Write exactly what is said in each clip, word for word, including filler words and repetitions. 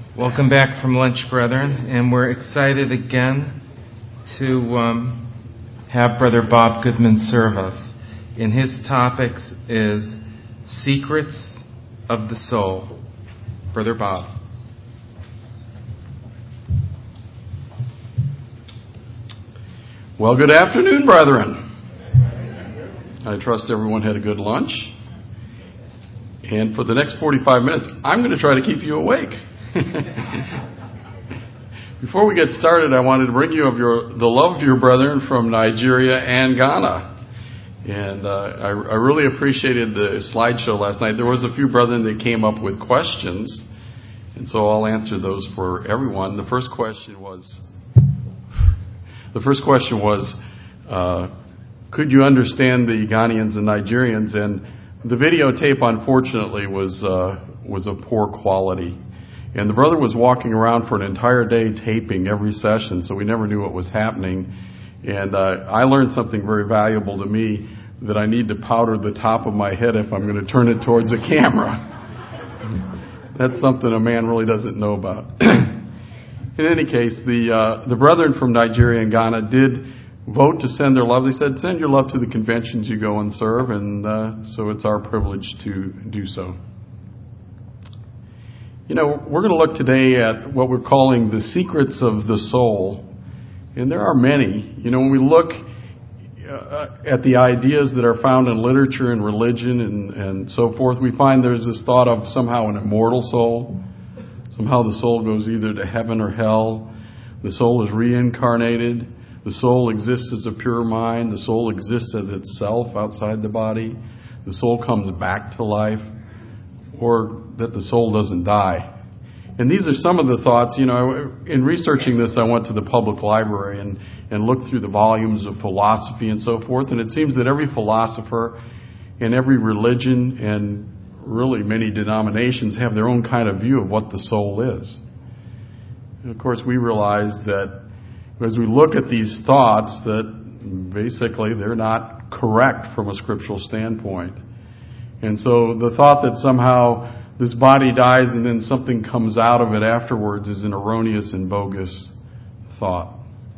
Welcome back from lunch, brethren, and we're excited again to um, have Brother Bob Goodman serve us. And his topics is Secrets of the Soul. Brother Bob. Well, good afternoon, brethren. I trust everyone had a good lunch. And for the next forty-five minutes, I'm going to try to keep you awake. Before we get started, I wanted to bring you of your the love of your brethren from Nigeria and Ghana. And uh, I, I really appreciated the slideshow last night. There was a few brethren that came up with questions, and so I'll answer those for everyone. The first question was, the first question was, uh, could you understand the Ghanaians and Nigerians? And the videotape, unfortunately, was uh, was of poor quality. And the brother was walking around for an entire day taping every session, so we never knew what was happening. And uh, I learned something very valuable to me, that I need to powder the top of my head if I'm going to turn it towards a camera. That's something a man really doesn't know about. In any case, the uh, the brethren from Nigeria and Ghana did vote to send their love. They said, send your love to the conventions you go and serve, and uh, so it's our privilege to do so. You know, we're going to look today at what we're calling the secrets of the soul. And there are many. You know, when we look uh, at the ideas that are found in literature and religion and, and so forth, we find there's this thought of somehow an immortal soul. Somehow the soul goes either to heaven or hell. The soul is reincarnated. The soul exists as a pure mind. The soul exists as itself outside the body. The soul comes back to life. Or that the soul doesn't die. And these are some of the thoughts. You know, in researching this, I went to the public library and, and looked through the volumes of philosophy and so forth, and it seems that every philosopher and every religion and really many denominations have their own kind of view of what the soul is. And of course, we realize that as we look at these thoughts, that basically they're not correct from a scriptural standpoint. And so the thought that somehow this body dies and then something comes out of it afterwards is an erroneous and bogus thought.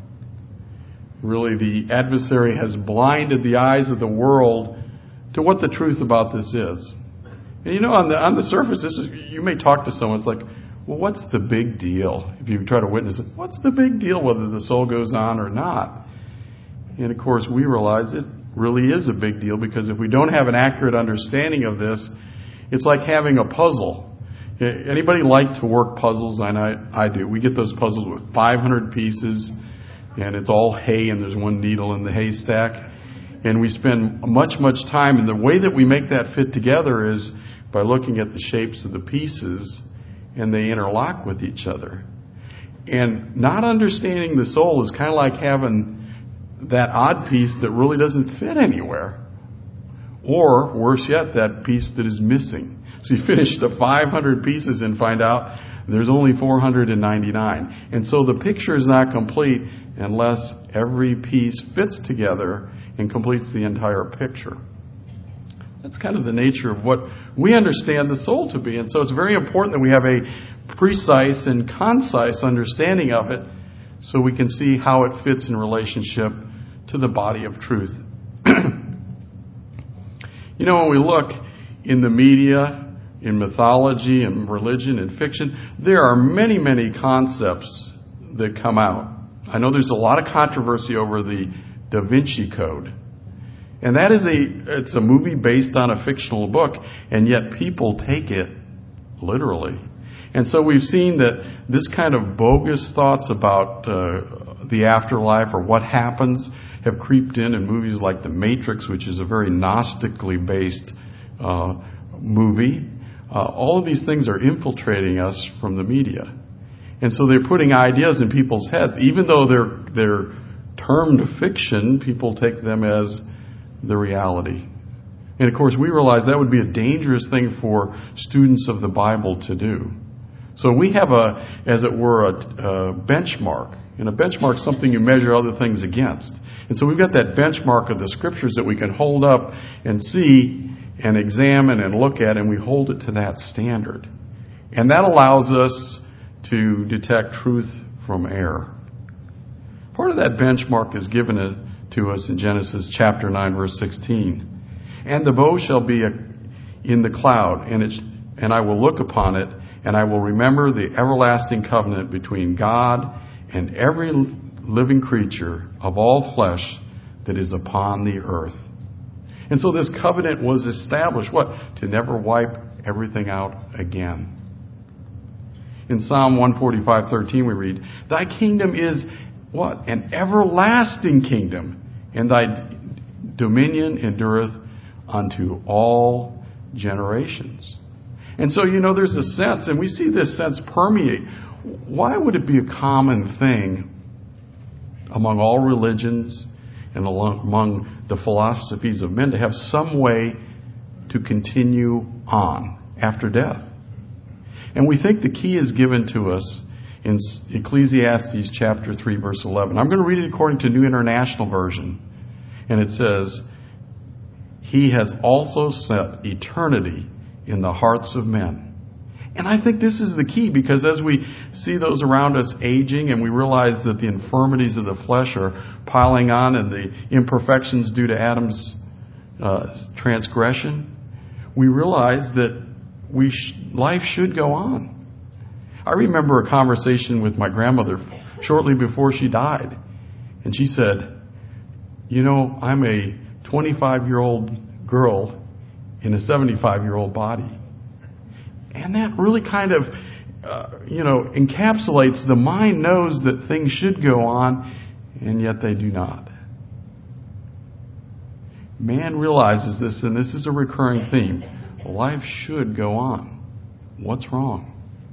Really, the adversary has blinded the eyes of the world to what the truth about this is. And you know, on the on the surface, this is, you may talk to someone, it's like, well, what's the big deal? If you try to witness it, what's the big deal whether the soul goes on or not? And of course, we realize it really is a big deal, because if we don't have an accurate understanding of this, it's like having a puzzle. Anybody like to work puzzles? I know I do. We get those puzzles with five hundred pieces, and it's all hay, and there's one needle in the haystack. And we spend much, much time, and the way that we make that fit together is by looking at the shapes of the pieces, and they interlock with each other. And not understanding the soul is kind of like having that odd piece that really doesn't fit anywhere. Or, worse yet, that piece that is missing. So you finish the five hundred pieces and find out there's only four hundred ninety-nine. And so the picture is not complete unless every piece fits together and completes the entire picture. That's kind of the nature of what we understand the soul to be. And so it's very important that we have a precise and concise understanding of it, so we can see how it fits in relationship to the body of truth. You know, when we look in the media, in mythology and religion and fiction, there are many, many concepts that come out. I know there's a lot of controversy over the Da Vinci Code. And that is a, it's a movie based on a fictional book, and yet people take it literally. And so we've seen that this kind of bogus thoughts about uh, the afterlife or what happens have creeped in in movies like The Matrix, which is a very Gnostically based uh, movie. Uh, all of these things are infiltrating us from the media. And so they're putting ideas in people's heads. Even though they're, they're termed fiction, people take them as the reality. And of course, we realize that would be a dangerous thing for students of the Bible to do. So we have a, as it were, a, a benchmark. And a benchmark is something you measure other things against. And so we've got that benchmark of the scriptures that we can hold up and see and examine and look at, and we hold it to that standard. And that allows us to detect truth from error. Part of that benchmark is given to us in Genesis chapter nine, verse sixteen. And the bow shall be in the cloud, and it, and I will look upon it, and I will remember the everlasting covenant between God and every living creature of all flesh that is upon the earth. And so this covenant was established, what? To never wipe everything out again. In Psalm one forty-five, thirteen we read, Thy kingdom is what? An everlasting kingdom, and thy dominion endureth unto all generations. And so, you know, there's a sense, and we see this sense permeate. Why would it be a common thing among all religions and among the philosophies of men to have some way to continue on after death? And we think the key is given to us in Ecclesiastes chapter three, verse eleven. I'm going to read it according to New International Version. And it says, He has also set eternity in the hearts of men. And I think this is the key, because as we see those around us aging and we realize that the infirmities of the flesh are piling on and the imperfections due to Adam's uh, transgression, we realize that we sh- life should go on. I remember a conversation with my grandmother shortly before she died. And she said, you know, I'm a twenty-five-year-old girl in a seventy-five-year-old body. And that really kind of, uh, you know, encapsulates the mind knows that things should go on, and yet they do not. Man realizes this, and this is a recurring theme. Life should go on. What's wrong?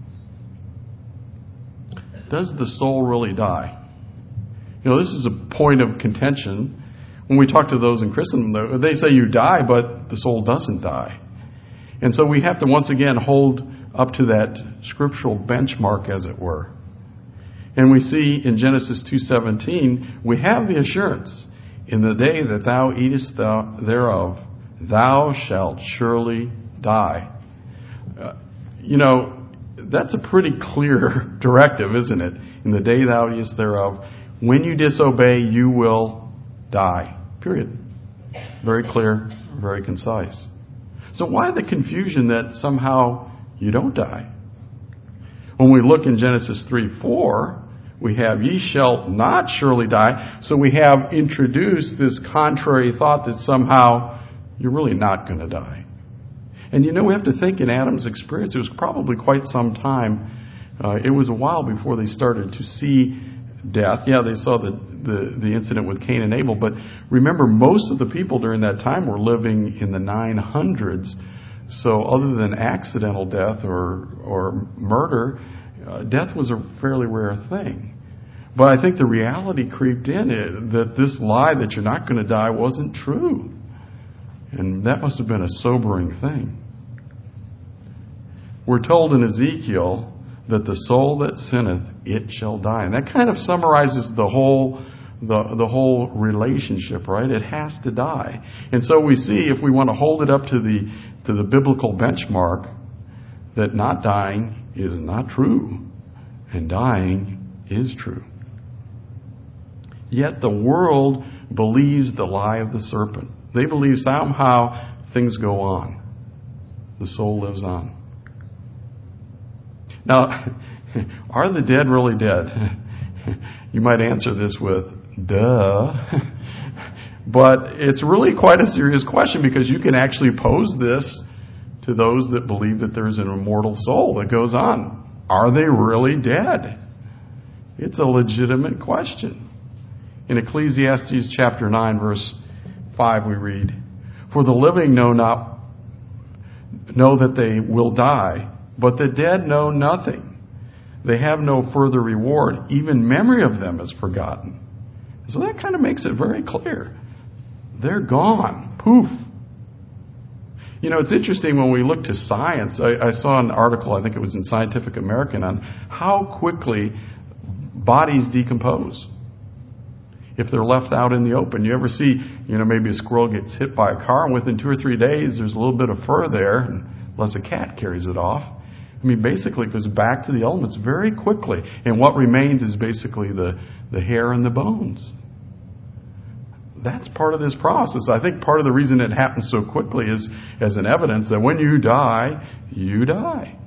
Does the soul really die? You know, this is a point of contention. When we talk to those in Christendom, they say you die, but the soul doesn't die. And so we have to once again hold up to that scriptural benchmark, as it were. And we see in Genesis two seventeen, we have the assurance, in the day that thou eatest thou thereof, thou shalt surely die. Uh, you know, that's a pretty clear directive, isn't it? In the day thou eatest thereof, when you disobey, you will die. Period. Very clear, very concise. So why the confusion that somehow you don't die? When we look in Genesis three four, we have, ye shall not surely die. So we have introduced this contrary thought that somehow you're really not going to die. And you know, we have to think in Adam's experience, it was probably quite some time. Uh, it was a while before they started to see death. Yeah, they saw the, the, the incident with Cain and Abel, but remember, most of the people during that time were living in the nine hundreds. So other than accidental death or, or murder, uh, death was a fairly rare thing. But I think the reality creeped in it, that this lie that you're not going to die wasn't true. And that must have been a sobering thing. We're told in Ezekiel that the soul that sinneth, it shall die. And that kind of summarizes the whole the, the whole relationship, right? It has to die. And so we see, if we want to hold it up to the to the biblical benchmark, that not dying is not true, and dying is true. Yet the world believes the lie of the serpent. They believe somehow things go on. The soul lives on. Now, are the dead really dead? You might answer this with, duh. But it's really quite a serious question, because you can actually pose this to those that believe that there's an immortal soul that goes on. Are they really dead? It's a legitimate question. In Ecclesiastes chapter nine, verse five, we read, for the living know not know that they will die, but the dead know nothing. They have no further reward. Even memory of them is forgotten. So that kind of makes it very clear. They're gone. Poof. You know, it's interesting when we look to science. I, I saw an article, I think it was in Scientific American, on how quickly bodies decompose if they're left out in the open. You ever see, you know, maybe a squirrel gets hit by a car, and within two or three days there's a little bit of fur there, unless a cat carries it off. I mean, basically it goes back to the elements very quickly. And what remains is basically the, the hair and the bones. That's part of this process. I think part of the reason it happens so quickly is as an evidence that when you die, you die.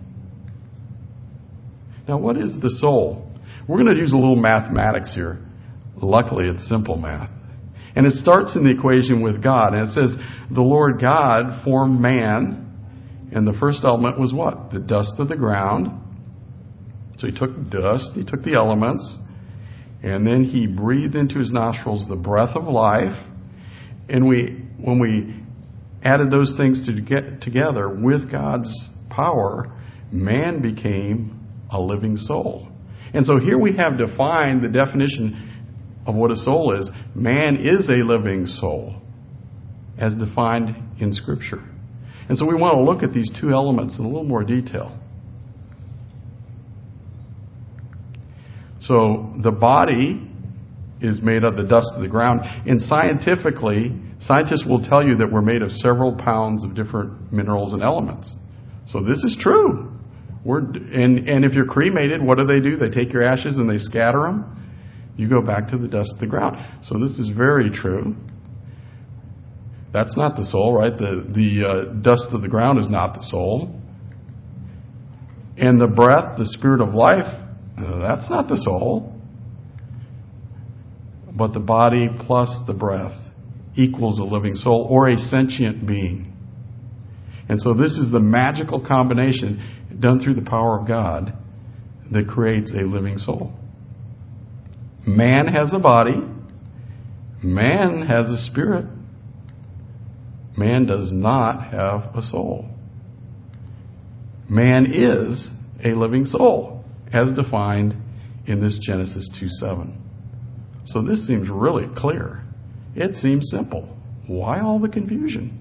Now, what is the soul? We're going to use a little mathematics here. Luckily, it's simple math. And it starts in the equation with God. And it says, the Lord God formed man. And the first element was what? The dust of the ground. So he took dust, he took the elements, and then he breathed into his nostrils the breath of life. And we, when we added those things to get together with God's power, man became a living soul. And so here we have defined the definition of what a soul is. Man is a living soul, as defined in Scripture. And so we want to look at these two elements in a little more detail. So the body is made of the dust of the ground. And scientifically, scientists will tell you that we're made of several pounds of different minerals and elements. So this is true. We're, and, and if you're cremated, what do they do? They take your ashes and they scatter them. You go back to the dust of the ground. So this is very true. That's not the soul, right? The, the uh, dust of the ground is not the soul. And the breath, the spirit of life, uh, that's not the soul. But the body plus the breath equals a living soul or a sentient being. And so this is the magical combination done through the power of God that creates a living soul. Man has a body. Man has a spirit. Man does not have a soul. Man is a living soul, as defined in this Genesis two seven. So this seems really clear. It seems simple. Why all the confusion?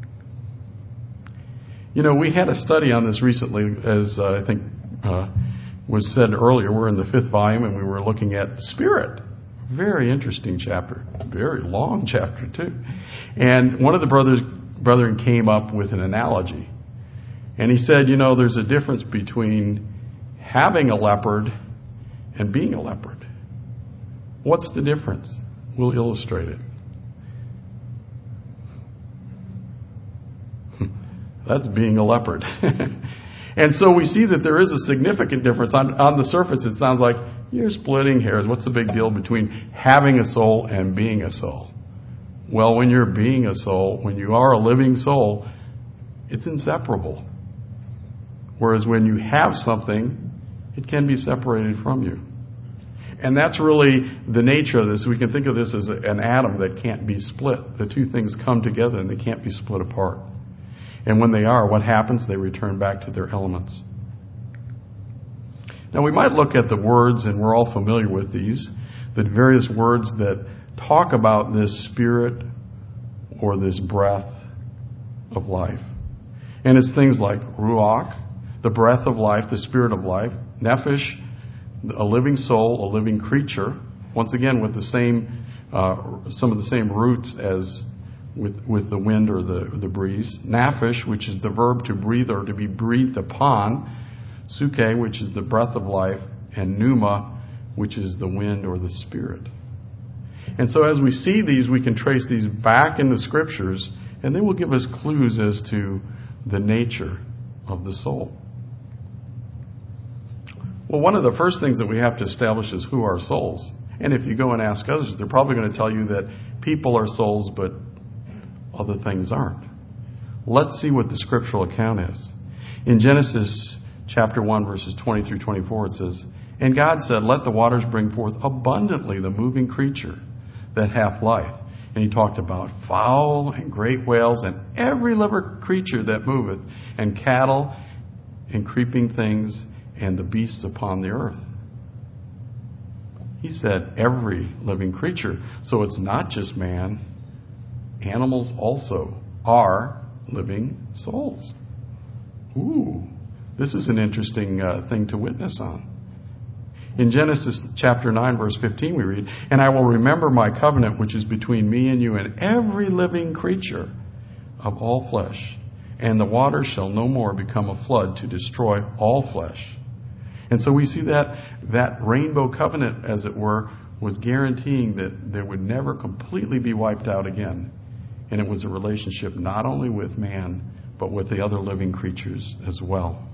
You know, we had a study on this recently, as uh, I think uh, was said earlier. We're in the fifth volume, and we were looking at spirit. Very interesting chapter. Very long chapter, too. And one of the brothers, brethren came up with an analogy. And he said, you know, there's a difference between having a leopard and being a leopard. What's the difference? We'll illustrate it. That's being a leopard. And so we see that there is a significant difference. On, on the surface, it sounds like you're splitting hairs. What's the big deal between having a soul and being a soul? Well, when you're being a soul, when you are a living soul, it's inseparable. Whereas when you have something, it can be separated from you. And that's really the nature of this. We can think of this as an atom that can't be split. The two things come together and they can't be split apart. And when they are, what happens? They return back to their elements. Now we might look at the words, and we're all familiar with these, the various words that talk about this spirit or this breath of life. And it's things like ruach, the breath of life, the spirit of life, nephesh, a living soul, a living creature, once again with the same, uh, some of the same roots as with with the wind or the, the breeze. Naphesh, which is the verb to breathe or to be breathed upon. Suke, which is the breath of life. And pneuma, which is the wind or the spirit. And so as we see these, we can trace these back in the Scriptures, and they will give us clues as to the nature of the soul. Well, one of the first things that we have to establish is who are souls. And if you go and ask others, they're probably going to tell you that people are souls, but other things aren't. Let's see what the scriptural account is. In Genesis chapter one, verses twenty through twenty-four, it says, "And God said, Let the waters bring forth abundantly the moving creature that hath life." And he talked about fowl and great whales and every living creature that moveth, and cattle and creeping things and the beasts upon the earth. He said every living creature. So it's not just man. Animals also are living souls. Ooh, this is an interesting uh, thing to witness on. In Genesis chapter nine, verse fifteen, we read, "And I will remember my covenant which is between me and you and every living creature of all flesh. and the waters shall no more become a flood to destroy all flesh. And so we see that that rainbow covenant, as it were, was guaranteeing that there would never completely be wiped out again. And it was a relationship not only with man, but with the other living creatures as well.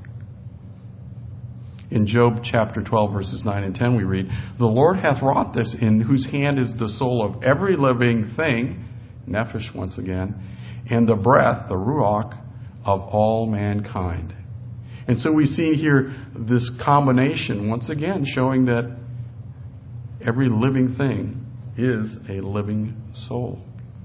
In Job chapter twelve, verses nine and ten, we read, "The Lord hath wrought this, in whose hand is the soul of every living thing," nephesh once again, "and the breath," the ruach, "of all mankind." And so we see here this combination, once again, showing that every living thing is a living soul.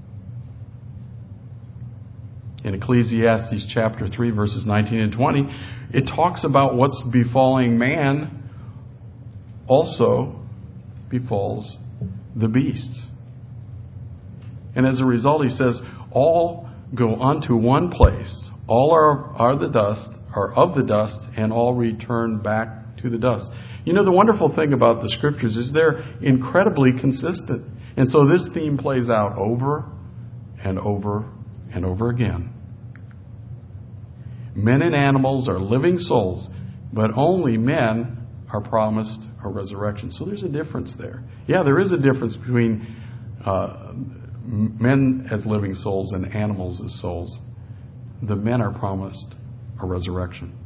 In Ecclesiastes chapter three, verses nineteen and twenty, it talks about what's befalling man also befalls the beasts. And as a result, he says, all go unto one place. All are, are the dust, are of the dust, and all return back to the dust. You know, the wonderful thing about the scriptures is they're incredibly consistent. And so this theme plays out over and over and over again. Men and animals are living souls, but only men are promised a resurrection. So there's a difference there. Yeah, there is a difference between uh, men as living souls and animals as souls. The men are promised a resurrection.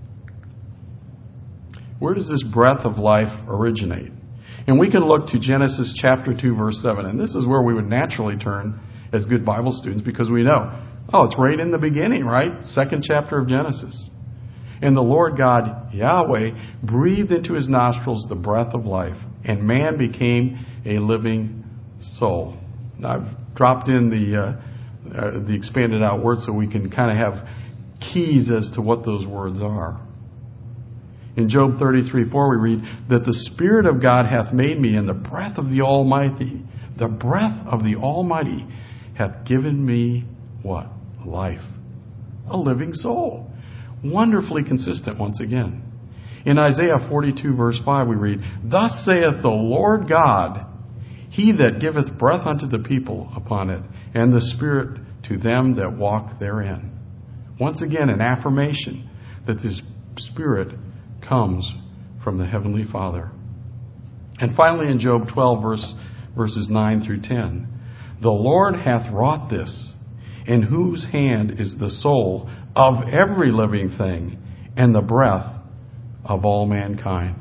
Where does this breath of life originate? And we can look to Genesis chapter two, verse seven. And this is where we would naturally turn as good Bible students, because we know, oh, it's right in the beginning, right? Second chapter of Genesis. "And the Lord God, Yahweh, breathed into his nostrils the breath of life, and man became a living soul." Now, I've dropped in the uh, uh, the expanded out words so we can kind of have keys as to what those words are. In Job thirty-three four, we read that the Spirit of God hath made me, and the breath of the Almighty, the breath of the Almighty hath given me what? Life. A living soul. Wonderfully consistent once again. In Isaiah forty-two, verse five, we read, "Thus saith the Lord God, He that giveth breath unto the people upon it, and the Spirit to them that walk therein." Once again, an affirmation that this Spirit comes from the Heavenly Father. And finally, in Job twelve, verse, verses nine through ten, "The Lord hath wrought this, in whose hand is the soul of every living thing, and the breath of all mankind."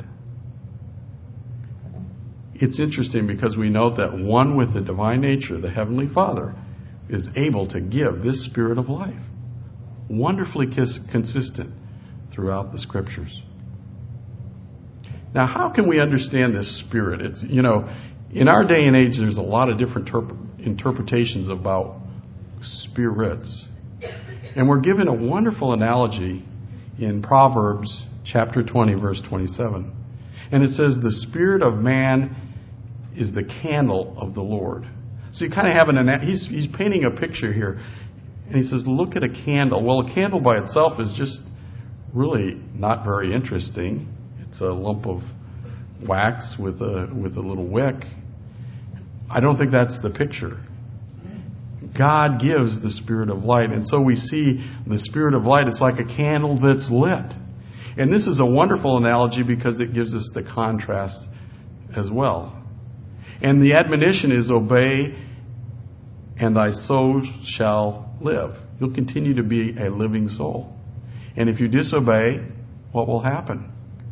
It's interesting because we note that one with the divine nature, the Heavenly Father, is able to give this Spirit of life. Wonderfully consistent throughout the Scriptures. Now, how can we understand this Spirit? It's, you know, in our day and age, there's a lot of different terp- interpretations about spirits. And we're given a wonderful analogy in Proverbs chapter twenty, verse twenty-seven. And it says, "The spirit of man is the candle of the Lord." So you kind of have an, he's, he's painting a picture here. And he says, look at a candle. Well, a candle by itself is just really not very interesting. It's a lump of wax with a, with a little wick. I don't think that's the picture. God gives the Spirit of light. And so we see the Spirit of light. It's like a candle that's lit. And this is a wonderful analogy because it gives us the contrast as well. And the admonition is, obey, and thy soul shall live. You'll continue to be a living soul. And if you disobey, what will happen?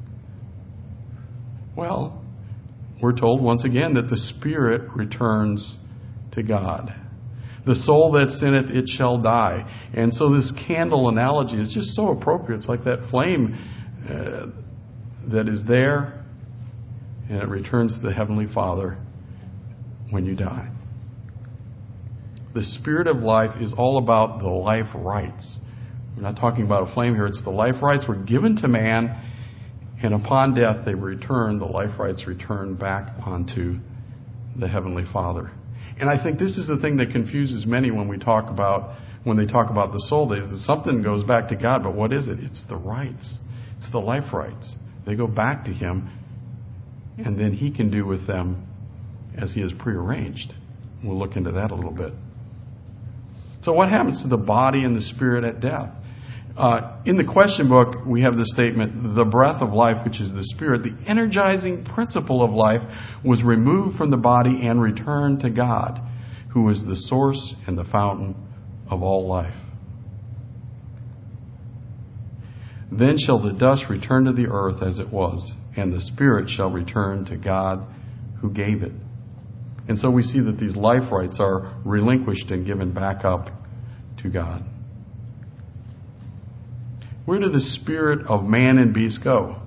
Well, we're told once again that the spirit returns to God. The soul that sinneth, it shall die. And so this candle analogy is just so appropriate. It's like that flame uh, that is there, and it returns to the Heavenly Father when you die. The Spirit of life is all about the life rights. We're not talking about a flame here. It's the life rights were given to man, and upon death they return, the life rights return back onto the Heavenly Father. And I think this is the thing that confuses many when we talk about, when they talk about the soul. They, something goes back to God, but what is it? It's the rights. It's the life rights. They go back to Him, and then He can do with them as He has prearranged. We'll look into that a little bit. So what happens to the body and the spirit at death? Uh, in the question book, we have the statement, the breath of life, which is the Spirit, the energizing principle of life, was removed from the body and returned to God, who is the source and the fountain of all life. Then shall the dust return to the earth as it was, and the Spirit shall return to God who gave it. And so we see that these life rights are relinquished and given back up to God. Where do the spirit of man and beast go?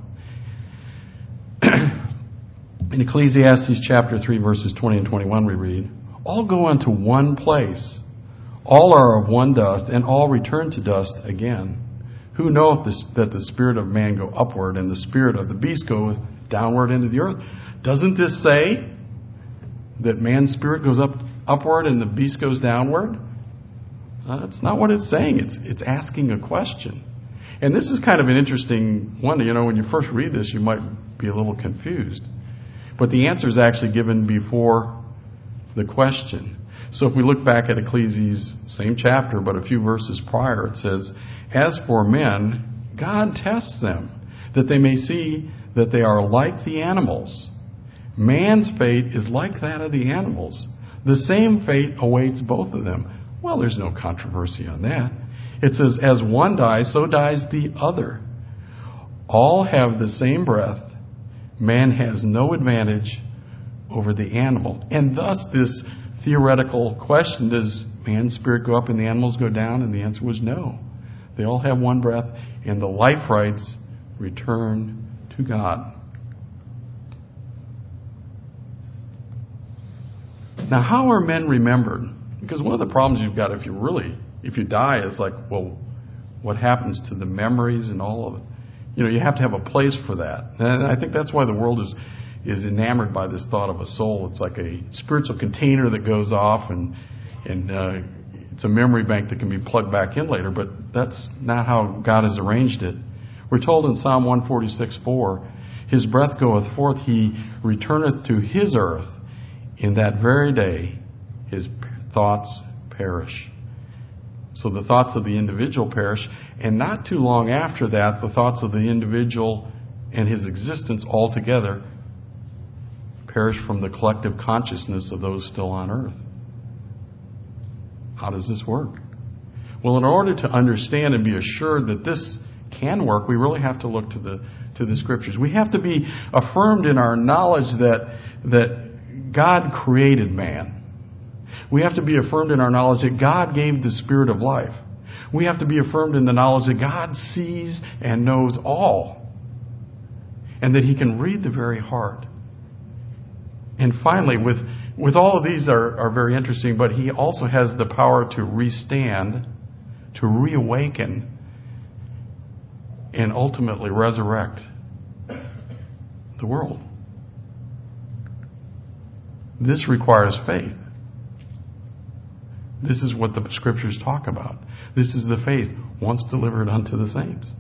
In Ecclesiastes chapter three, verses twenty and twenty-one, we read, all go unto one place. All are of one dust, and all return to dust again. Who knoweth this, that the spirit of man go upward, and the spirit of the beast goeth downward into the earth? Doesn't this say that man's spirit goes up upward and the beast goes downward? Uh, that's not what it's saying. It's it's asking a question. And this is kind of an interesting one. You know, when you first read this, you might be a little confused. But the answer is actually given before the question. So if we look back at Ecclesiastes, same chapter, but a few verses prior, it says, as for men, God tests them, that they may see that they are like the animals. Man's fate is like that of the animals. The same fate awaits both of them. Well, there's no controversy on that. It says, as one dies, so dies the other. All have the same breath. Man has no advantage over the animal. And thus this theoretical question, does man's spirit go up and the animals go down? And the answer was no. They all have one breath, and the life rights return to God. Now, how are men remembered? Because one of the problems you've got if you really If you die, is like, well, what happens to the memories and all of it? You know, you have to have a place for that. And I think that's why the world is is enamored by this thought of a soul. It's like a spiritual container that goes off, and and uh, it's a memory bank that can be plugged back in later. But that's not how God has arranged it. We're told in Psalm one forty-six four, his breath goeth forth, he returneth to his earth. In that very day, his thoughts perish. So the thoughts of the individual perish, and not too long after that, the thoughts of the individual and his existence altogether perish from the collective consciousness of those still on earth. How does this work? Well, in order to understand and be assured that this can work, we really have to look to the to the Scriptures. We have to be affirmed in our knowledge that that God created man. We have to be affirmed in our knowledge that God gave the spirit of life. We have to be affirmed in the knowledge that God sees and knows all, and that he can read the very heart. And finally, with, with all of these are, are very interesting, but he also has the power to restand, to reawaken, and ultimately resurrect the world. This requires faith. This is what the Scriptures talk about. This is the faith once delivered unto the saints.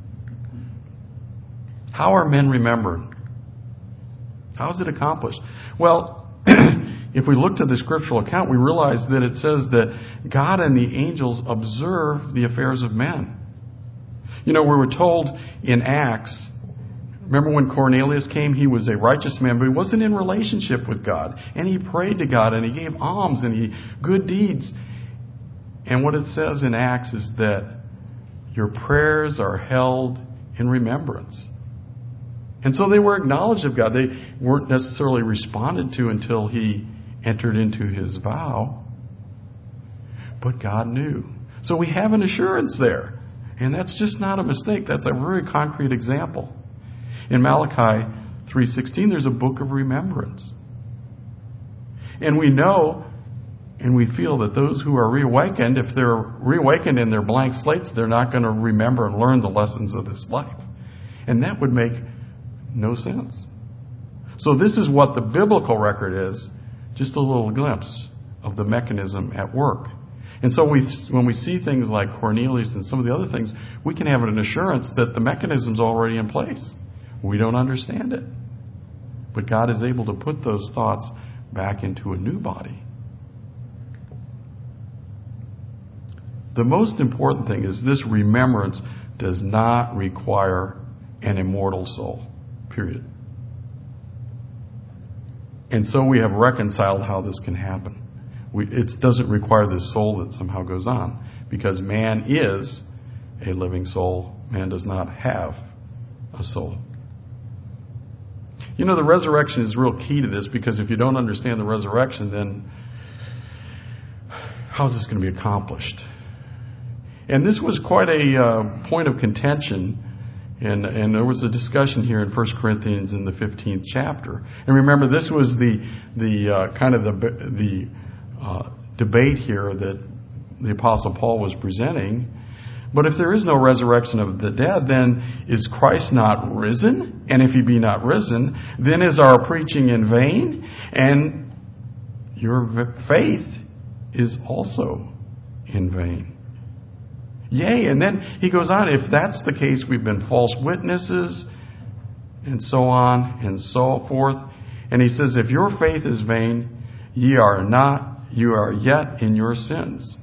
How are men remembered? How is it accomplished? Well, if we look to the scriptural account, we realize that it says that God and the angels observe the affairs of men. You know, we were told in Acts, remember when Cornelius came? He was a righteous man, but he wasn't in relationship with God. And he prayed to God, and he gave alms, and he good deeds. And what it says in Acts is that your prayers are held in remembrance. And so they were acknowledged of God. They weren't necessarily responded to until he entered into his vow. But God knew. So we have an assurance there. And that's just not a mistake. That's a very concrete example. In Malachi three sixteen, there's a book of remembrance. And we know and we feel that those who are reawakened, if they're reawakened in their blank slates, they're not going to remember and learn the lessons of this life. And that would make no sense. So this is what the biblical record is, just a little glimpse of the mechanism at work. And so we, when we see things like Cornelius and some of the other things, we can have an assurance that the mechanism's already in place. We don't understand it. But God is able to put those thoughts back into a new body. The most important thing is this remembrance does not require an immortal soul. Period. And so we have reconciled how this can happen. We, it doesn't require this soul that somehow goes on, because man is a living soul. Man does not have a soul. You know, the resurrection is real key to this, because if you don't understand the resurrection, then how is this going to be accomplished? And this was quite a uh, point of contention. And, and there was a discussion here in First Corinthians in the fifteenth chapter. And remember, this was the the uh, kind of the the uh, debate here that the Apostle Paul was presenting. But if there is no resurrection of the dead, then is Christ not risen? And if he be not risen, then is our preaching in vain? And your faith is also in vain. Yea, and then he goes on, if that's the case, we've been false witnesses, and so on, and so forth. And he says, if your faith is vain, ye are not, you are yet in your sins.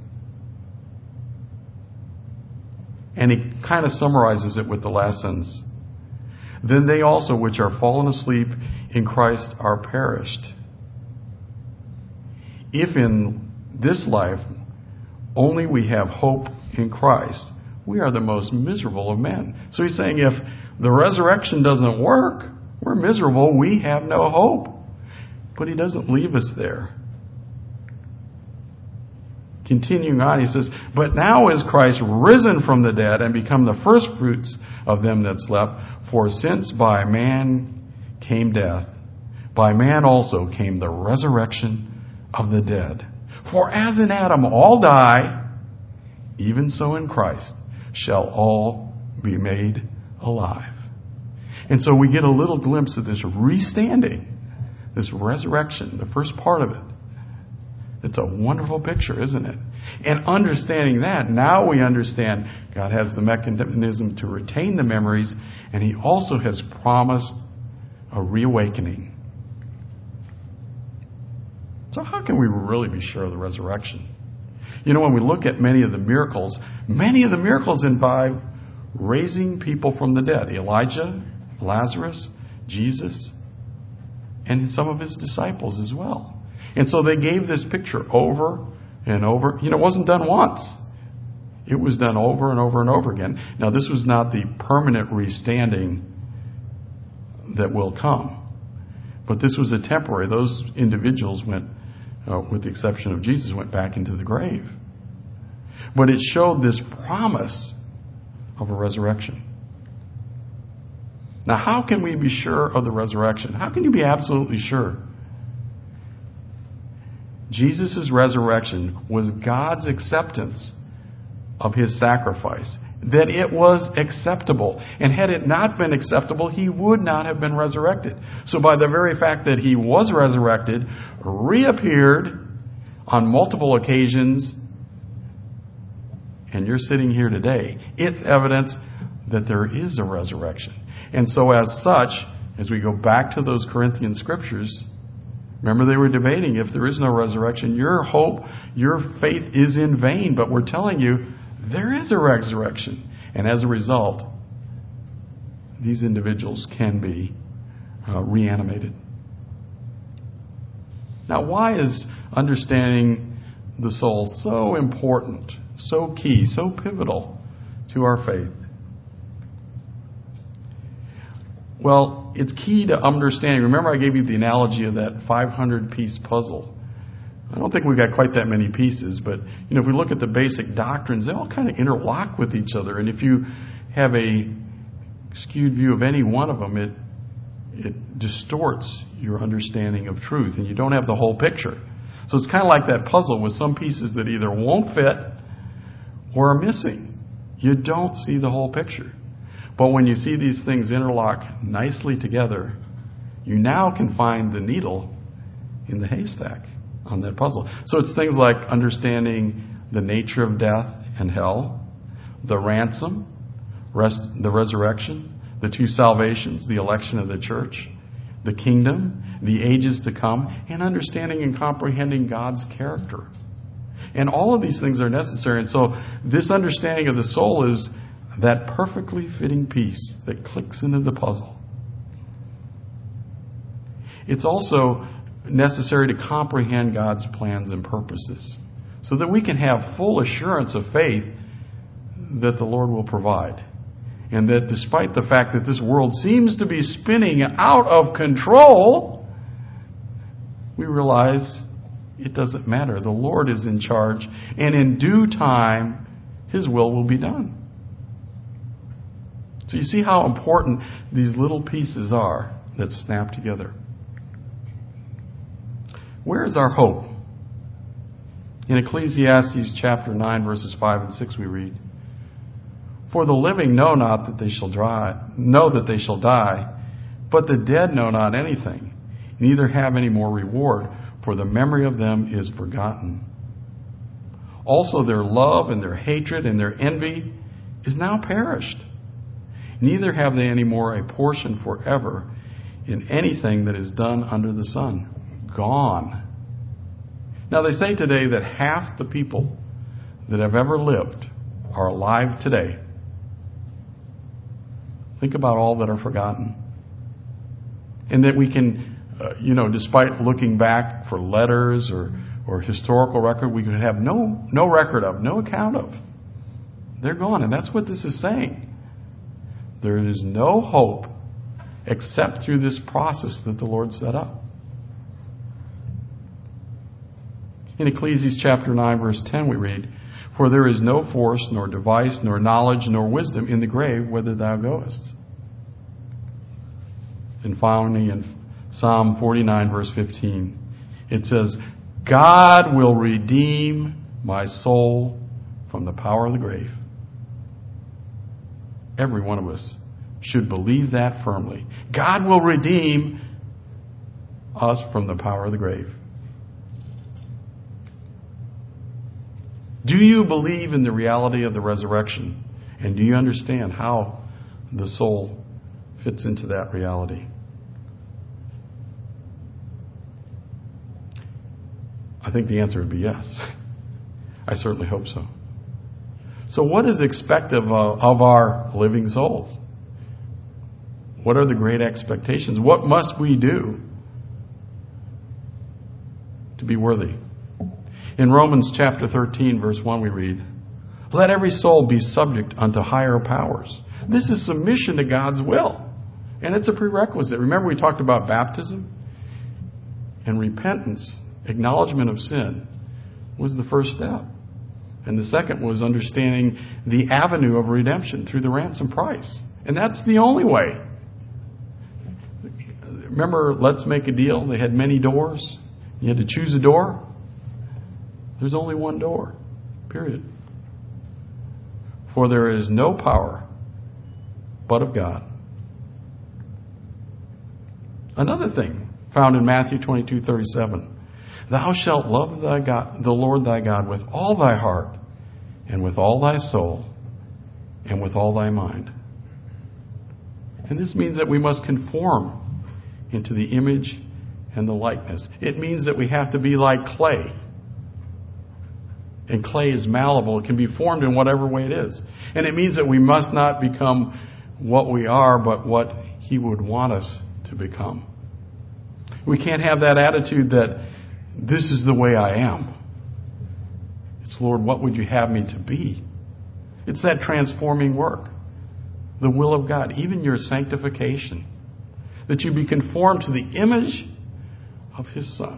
And he kind of summarizes it with the last sentence. Then they also which are fallen asleep in Christ are perished. If in this life only we have hope in Christ, we are the most miserable of men. So he's saying if the resurrection doesn't work, we're miserable, we have no hope. But he doesn't leave us there. Continuing on, he says, but now is Christ risen from the dead and become the first fruits of them that slept. For since by man came death, by man also came the resurrection of the dead. For as in Adam all die, even so in Christ shall all be made alive. And so we get a little glimpse of this restanding, this resurrection, the first part of it. It's a wonderful picture, isn't it? And understanding that, now we understand God has the mechanism to retain the memories, and he also has promised a reawakening. So how can we really be sure of the resurrection? You know, when we look at many of the miracles, many of the miracles involve raising people from the dead. Elijah, Lazarus, Jesus, and some of his disciples as well. And so they gave this picture over and over. You know, it wasn't done once. It was done over and over and over again. Now, this was not the permanent restanding that will come. But this was a temporary. Those individuals went, uh, with the exception of Jesus, went back into the grave. But it showed this promise of a resurrection. Now, how can we be sure of the resurrection? How can you be absolutely sure? Jesus' resurrection was God's acceptance of his sacrifice. That it was acceptable. And had it not been acceptable, he would not have been resurrected. So by the very fact that he was resurrected, reappeared on multiple occasions, and you're sitting here today, it's evidence that there is a resurrection. And so as such, as we go back to those Corinthian scriptures, remember they were debating if there is no resurrection, your hope, your faith is in vain. But we're telling you, there is a resurrection. And as a result, these individuals can be uh, reanimated. Now, why is understanding the soul so important, so key, so pivotal to our faith? Well, it's key to understanding. Remember I gave you the analogy of that five hundred piece puzzle. I don't think we've got quite that many pieces, but you know, if we look at the basic doctrines, they all kind of interlock with each other. And if you have a skewed view of any one of them, it it distorts your understanding of truth, and you don't have the whole picture. So it's kind of like that puzzle with some pieces that either won't fit or are missing. You don't see the whole picture. But when you see these things interlock nicely together, you now can find the needle in the haystack on that puzzle. So it's things like understanding the nature of death and hell, the ransom, rest, the resurrection, the two salvations, the election of the church, the kingdom, the ages to come, and understanding and comprehending God's character. And all of these things are necessary. And so this understanding of the soul is that perfectly fitting piece that clicks into the puzzle. It's also necessary to comprehend God's plans and purposes so that we can have full assurance of faith that the Lord will provide. And that despite the fact that this world seems to be spinning out of control, we realize it doesn't matter. The Lord is in charge, and in due time, His will will be done. So you see how important these little pieces are that snap together. Where is our hope? In Ecclesiastes chapter nine, verses five and six, we read, "For the living know not that they shall die, know that they shall die, but the dead know not anything, neither have any more reward, for the memory of them is forgotten. Also their love and their hatred and their envy is now perished. Neither have they any more a portion forever in anything that is done under the sun." Gone. Now they say today that half the people that have ever lived are alive today. Think about all that are forgotten. And that we can, uh, you know, despite looking back for letters or, or historical record, we could have no, no record of, no account of. They're gone. And that's what this is saying. There is no hope except through this process that the Lord set up. In Ecclesiastes chapter nine, verse ten, we read, "For there is no force, nor device, nor knowledge, nor wisdom in the grave whither thou goest." And finally, in Psalm forty-nine, verse fifteen, it says, "God will redeem my soul from the power of the grave." Every one of us should believe that firmly. God will redeem us from the power of the grave. Do you believe in the reality of the resurrection? And do you understand how the soul fits into that reality? I think the answer would be yes. I certainly hope so. So what is expected of, uh, of our living souls? What are the great expectations? What must we do to be worthy? In Romans chapter thirteen, verse one, we read, "Let every soul be subject unto higher powers." This is submission to God's will. And it's a prerequisite. Remember we talked about baptism? And repentance, acknowledgement of sin, was the first step. And the second was understanding the avenue of redemption through the ransom price. And that's the only way. Remember, let's make a deal. They had many doors. You had to choose a door. There's only one door, period. "For there is no power but of God." Another thing found in Matthew twenty-two thirty-seven, "Thou shalt love thy God, the Lord thy God with all thy heart and with all thy soul and with all thy mind." And this means that we must conform into the image and the likeness. It means that we have to be like clay. And clay is malleable. It can be formed in whatever way it is. And it means that we must not become what we are, but what He would want us to become. We can't have that attitude that this is the way I am. It's, "Lord, what would you have me to be?" It's that transforming work. The will of God, even your sanctification. That you be conformed to the image of His Son.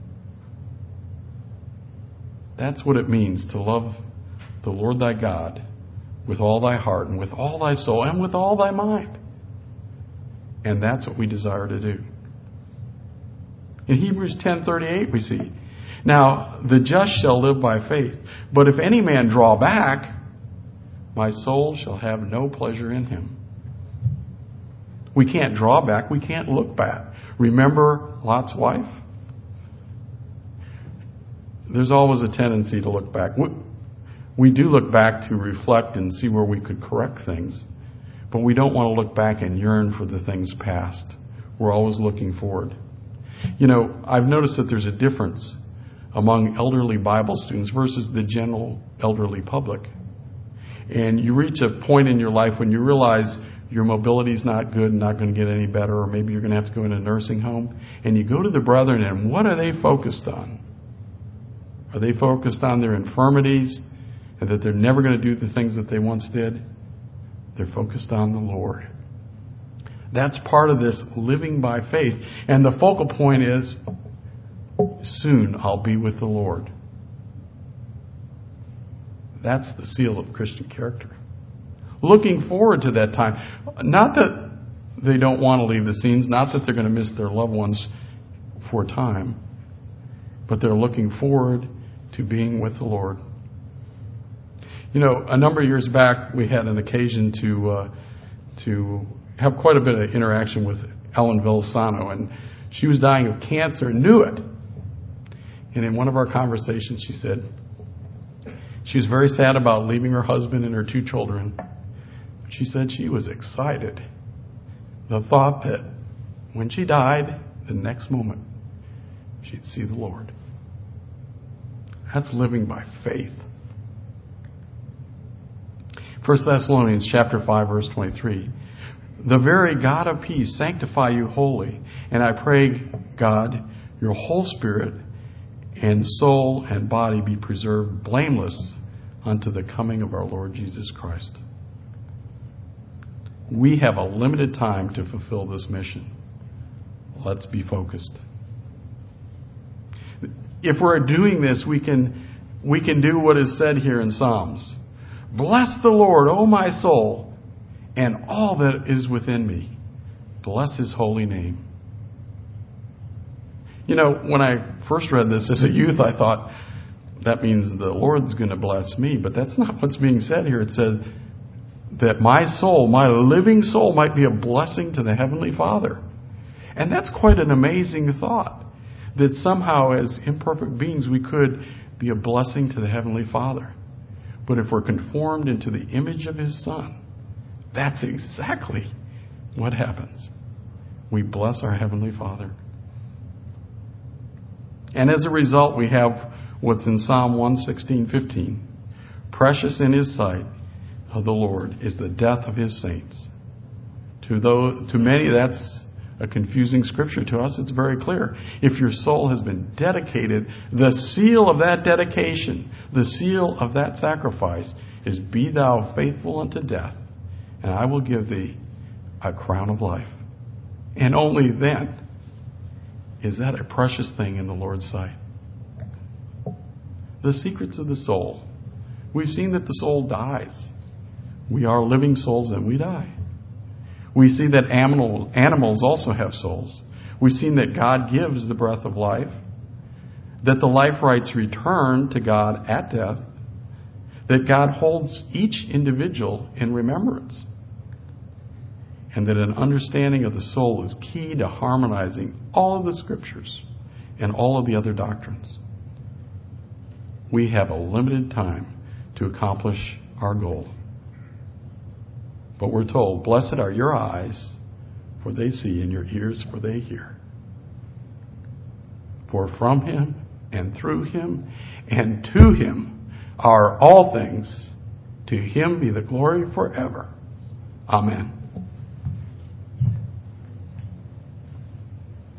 That's what it means to love the Lord thy God with all thy heart and with all thy soul and with all thy mind. And that's what we desire to do. In Hebrews ten thirty-eight we see, "Now the just shall live by faith, but if any man draw back, my soul shall have no pleasure in him." We can't draw back. We can't look back. Remember Lot's wife? There's always a tendency to look back. We do look back to reflect and see where we could correct things, but we don't want to look back and yearn for the things past. We're always looking forward. You know, I've noticed that there's a difference among elderly Bible students versus the general elderly public. and you reach a point in your life when you realize your mobility is not good and not going to get any better, or maybe you're going to have to go in a nursing home, and you go to the brethren, and what are they focused on? Are they focused on their infirmities and that they're never going to do the things that they once did? They're focused on the Lord. That's part of this living by faith. And the focal point is, soon I'll be with the Lord. That's the seal of Christian character. Looking forward to that time. Not that they don't want to leave the scenes, not that they're going to miss their loved ones for a time, but they're looking forward to being with the Lord. You know, a number of years back, we had an occasion to uh, to have quite a bit of interaction with Ellen Villasano, and she was dying of cancer, knew it. And in one of our conversations, she said she was very sad about leaving her husband and her two children. She said she was excited. The thought that when she died, the next moment, she'd see the Lord. That's living by faith. First Thessalonians chapter five, verse twenty-three. The very God of peace sanctify you wholly. And I pray, God, your whole spirit and soul and body be preserved blameless unto the coming of our Lord Jesus Christ. We have a limited time to fulfill this mission. Let's be focused. If we're doing this, we can, we can do what is said here in Psalms. Bless the Lord, O my soul, and all that is within me. Bless his holy name. You know, when I first read this as a youth, I thought, that means the Lord's going to bless me. But that's not what's being said here. It says that my soul, my living soul, might be a blessing to the Heavenly Father. And that's quite an amazing thought, that somehow as imperfect beings we could be a blessing to the Heavenly Father. But if we're conformed into the image of his Son, that's exactly what happens. We bless our Heavenly Father. And as a result, we have what's in Psalm one sixteen fifteen. Precious in his sight of the Lord is the death of his saints. To those, to many, that's a confusing scripture. To us, it's very clear. If your soul has been dedicated, the seal of that dedication, the seal of that sacrifice is, be thou faithful unto death, and I will give thee a crown of life. And only then is that a precious thing in the Lord's sight. The secrets of the soul. We've seen that the soul dies. We are living souls and we die. We see that animal, animals also have souls. We've seen that God gives the breath of life, that the life rights return to God at death, that God holds each individual in remembrance, and that an understanding of the soul is key to harmonizing all of the scriptures and all of the other doctrines. We have a limited time to accomplish our goal. But we're told, blessed are your eyes, for they see, and your ears, for they hear. For from him, and through him, and to him are all things. To him be the glory forever. Amen.